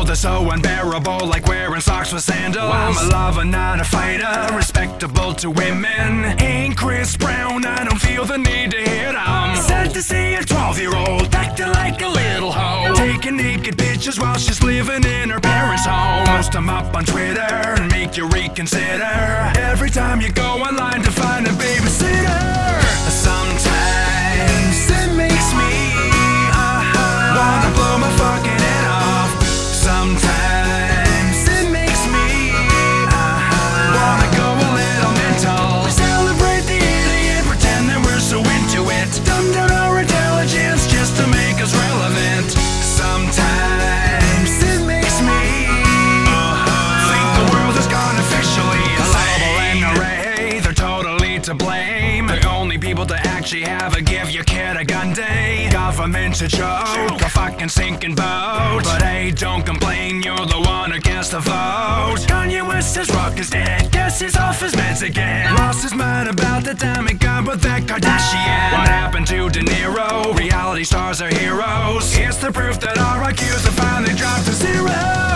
they're so unbearable, like wearing socks with sandals. I'm a lover, not a fighter, respectable to women. Ain't Chris Brown, I don't feel the need to hit 'em. Sad to see a 12-year-old acting like a little hoe, taking naked pictures while she's living in her parents' home. Post 'em up on Twitter and make you reconsider every time you go online to find a babysitter. Sometimes it makes me wanna blow my fucking head off. Sometimes it makes me wanna go a little mental. We celebrate the idiot, pretend that we're so into it, dumb down our intelligence just to make us relevant. Sometimes it makes me think the world has gone officially insane. NRA, they're totally to blame. The only people to actually have a give your kid a gun day. Government's a joke, a fucking sinking boat. But hey, don't complain, you're the one who gets the vote. Kanye West says rock is dead, guess he's off his meds again. Lost his mind about the time he got with that Kardashian. What happened to De Niro? Reality stars are heroes. It's the proof that our IQs have finally dropped to zero.